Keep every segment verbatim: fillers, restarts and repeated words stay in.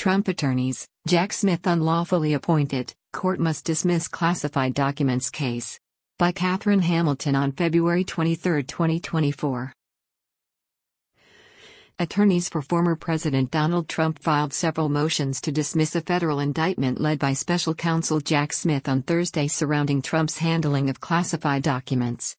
Trump attorneys, Jack Smith unlawfully appointed, court must dismiss classified documents case. By Catherine Hamilton on February twenty-third, twenty twenty-four. Attorneys for former President Donald Trump filed several motions to dismiss a federal indictment led by special counsel Jack Smith on Thursday surrounding Trump's handling of classified documents.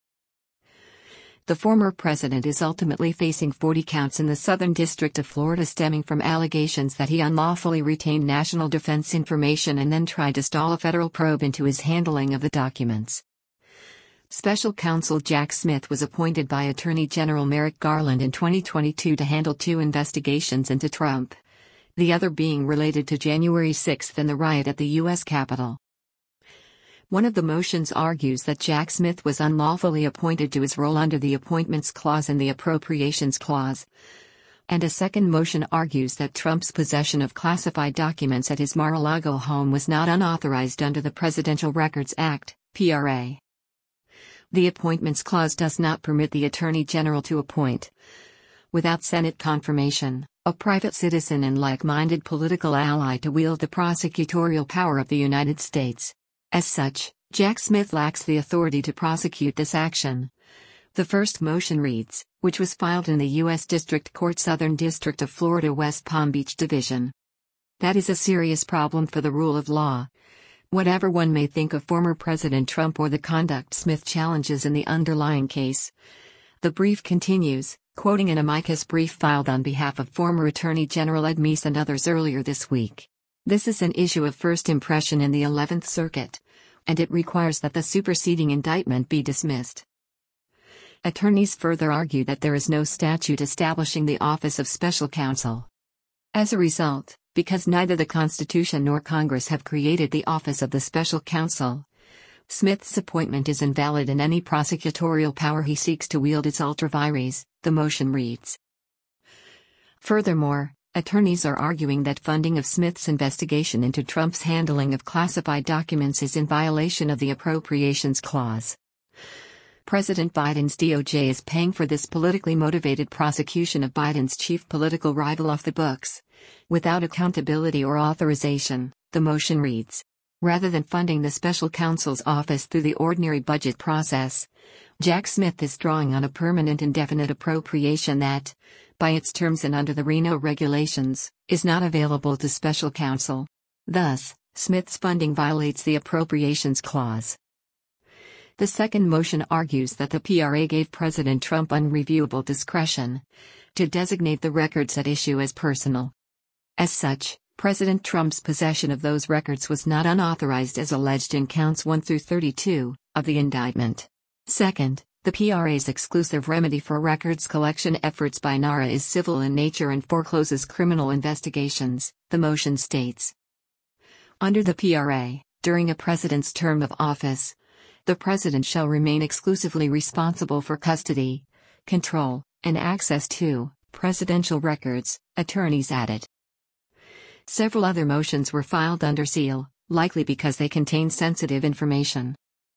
The former president is ultimately facing forty counts in the Southern District of Florida stemming from allegations that he unlawfully retained national defense information and then tried to stall a federal probe into his handling of the documents. Special counsel Jack Smith was appointed by Attorney General Merrick Garland in twenty twenty-two to handle two investigations into Trump, the other being related to January sixth and the riot at the U S Capitol. One of the motions argues that Jack Smith was unlawfully appointed to his role under the Appointments Clause and the Appropriations Clause, and a second motion argues that Trump's possession of classified documents at his Mar-a-Lago home was not unauthorized under the Presidential Records Act, P R A. The Appointments Clause does not permit the Attorney General to appoint, without Senate confirmation, a private citizen and like-minded political ally to wield the prosecutorial power of the United States. As such, Jack Smith lacks the authority to prosecute this action. The first motion reads, which was filed in the U S District Court Southern District of Florida West Palm Beach Division. That is a serious problem for the rule of law. Whatever one may think of former President Trump or the conduct Smith challenges in the underlying case. The brief continues, quoting an amicus brief filed on behalf of former Attorney General Ed Meese and others earlier this week. This is an issue of first impression in the eleventh Circuit, and it requires that the superseding indictment be dismissed. Attorneys further argue that there is no statute establishing the office of special counsel. As a result, because neither the Constitution nor Congress have created the office of the special counsel, Smith's appointment is invalid and any prosecutorial power he seeks to wield is ultra vires, the motion reads. Furthermore, attorneys are arguing that funding of Smith's investigation into Trump's handling of classified documents is in violation of the Appropriations Clause. President Biden's D O J is paying for this politically motivated prosecution of Biden's chief political rival off the books, without accountability or authorization, the motion reads. Rather than funding the special counsel's office through the ordinary budget process, Jack Smith is drawing on a permanent indefinite appropriation that, by its terms and under the Reno regulations, is not available to special counsel. Thus, Smith's funding violates the Appropriations Clause. The second motion argues that the P R A gave President Trump unreviewable discretion to designate the records at issue as personal. As such, President Trump's possession of those records was not unauthorized as alleged in counts one through thirty-two of the indictment. Second, the P R A's exclusive remedy for records collection efforts by NARA is civil in nature and forecloses criminal investigations, the motion states. Under the P R A, during a president's term of office, the president shall remain exclusively responsible for custody, control, and access to presidential records, attorneys added. Several other motions were filed under seal, likely because they contain sensitive information.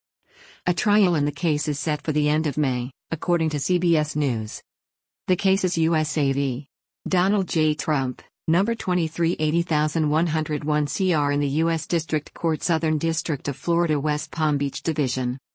A trial in the case is set for the end of May, according to C B S News. The case is U S A v. Donald J. Trump, number twenty-three eighty one oh one C R in the U S District Court Southern District of Florida West Palm Beach Division.